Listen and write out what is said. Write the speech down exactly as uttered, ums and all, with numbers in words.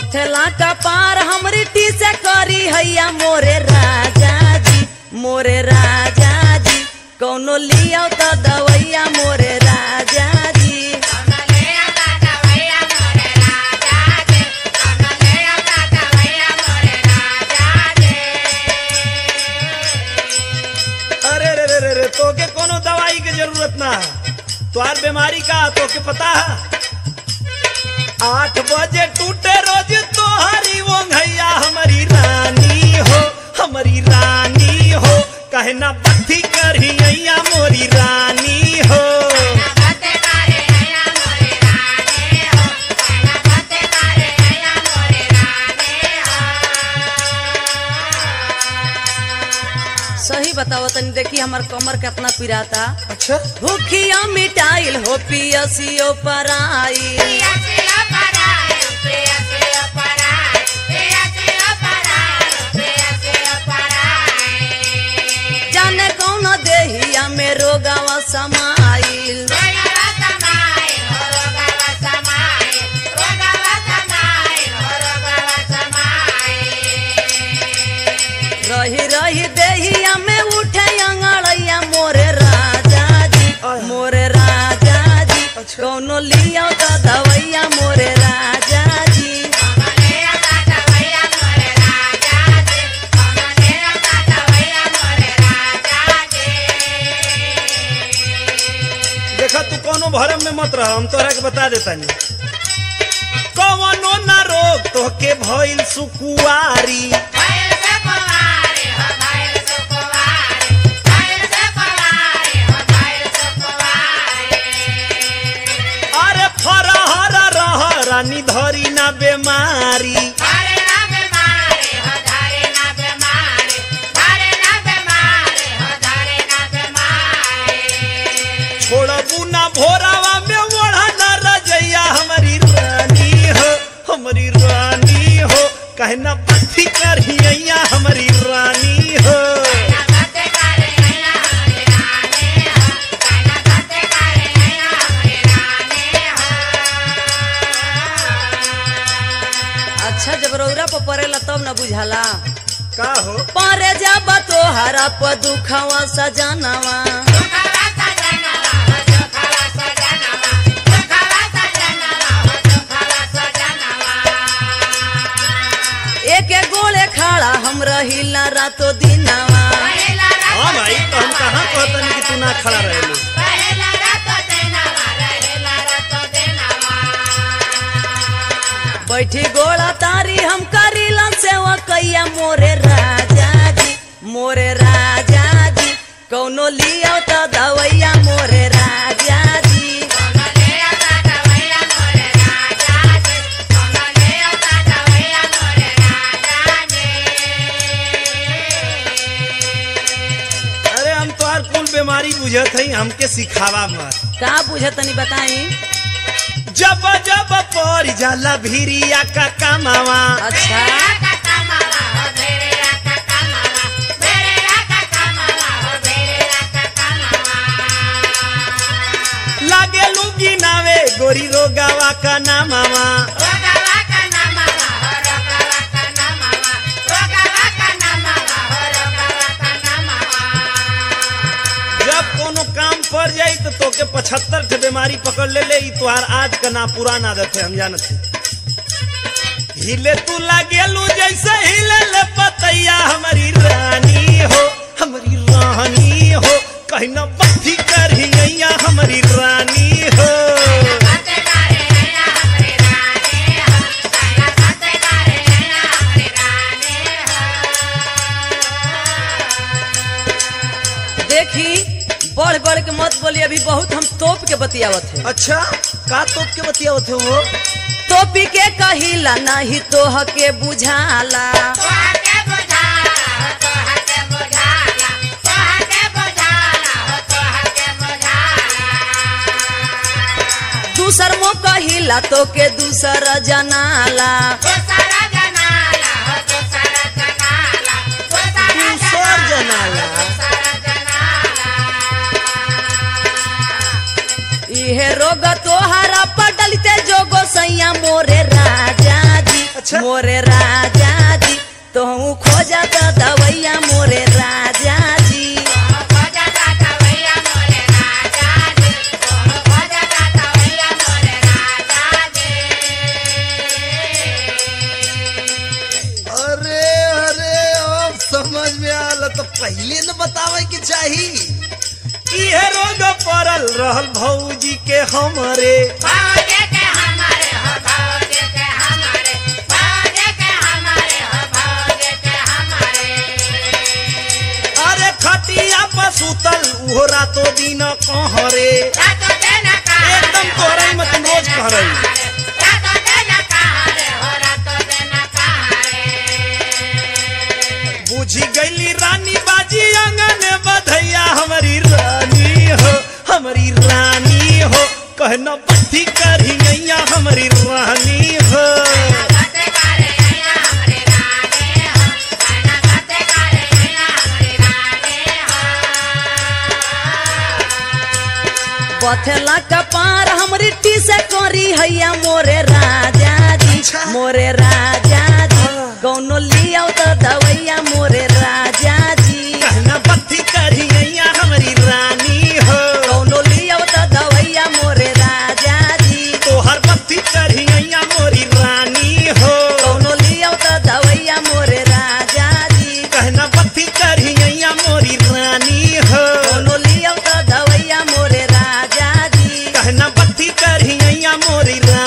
बथेला का पार हमरी टी से करी हैया मोरे राजा जी मोरे राजा जी कौनो लिया तो दवैया मोरे राजा जी अरे रे रे रे रे तो के कोनो दवाई की जरूरत ना है तुहार बीमारी का तो के पता है आठ बजे टूटे रोज तोहारी वो भैया हमारी रानी हो हमारी रानी हो कहना बत्ती करही अइया मोरी रानी हो सही बताओ तनी देखी हमार कमर कितना पिराता। अच्छा भूखिया मिटाइल हो पियसियो पराई जाने कौन देहिया में रोगावा समाइल रही रही देहिया में उठे अंगड़ैया मोरे राजा जी मोरे राजा जी कौनो लिया तो दवैया मोरे राजा जी देखा तू कोनो भरम में मत रह हम तोरा के बता देता नहीं कौनो ना रोग तो के भइल सुकुआरी अरे फरहर रह रानी धरी ना बेमारी छोड़बू ना भोरावा में ओढ़ा ना रजैया हमारी रानी हो हमारी रानी हो कहना बत्ती करही अइया हमारी रानी हो अच्छा जब रौरा पर पड़ेला तब न बुझाला का हो परे जब तोहरा पर दुखवा सजनवा एक गोले खड़ा हम रहिला रातो दिनवा हाँ भाई तो हम कहाँ कहतनी कि तू ना खड़ा रहेलू बैठी गोला तारी हम करीला सेवा कैया मोरे राजा जी मोरे राजा जी कौनो लिया तो दवैया मोरे राजा जी अरे हम तोहार कुल बीमारी बुझत हई हमके सिखावा मत का बुझे तनी बताई जब जब पड़ जाला भिरिया का कामावा अच्छा लागे लुगी नावे गोरी रोगावा का नामावा जब कोनो काम पड़ जाई तो तोके पचहत्तर ठे बीमारी पकड़ ले ले ई तुहार आज का ना पुराना आदत है हम जानत है हिले तू लागेलू जैसे हिले ले पतैया हमारी रानी हो हमारी रानी हो कहना बत्ती करही अइया हमारी रानी हो देखी बढ़ बढ़ के मत बोली अभी बहुत हम तोप के बतियावत है अच्छा का तोप के बतियावत है वो तोपी के कहिला नहीं तोह के बुझाला दूसर मो कहिला तो के दूसर जनाला दूसर जनाला इहे रोग तोहरा पटलते जो गोसैया मोरे राजा जी अच्छा। मोरे राजा जी तो खोजा त दवैया मोरे राजा जी अरे अरे अब समझ में आल तो पहले न बतावे के चाही। इहे रोग पड़ल रहल भौजी के हमरे अरे खटिया पर सुतल उहो रातो दिन कहरे एकदम तोरई मत रोज कहरई। बुझी गईली रानी बाजी आंगन बधैया हमारी रानी हो हमारी रानी हो कहना बत्ती करी नैया हमारी रानी हो। बथला कपार हमरी टी से करी हैया मोरे राजा जी मोरे राजा जी कौनो लिया तो दवैया मोरे राजा जी कहना बत्ती करी नैया हमारी रानी हो कौनो लिया तो दवैया मोरे राजा जी तोहर बत्ती करी नैया मोरी रानी हो कौनो लिया तो दवैया मोरे राजा जी कहना बत्ती करी नैया मोरी रानी हो कौनो लिया तो दवैया मोरे राजा जी कहना बत्ती करी नैया मोरी रानी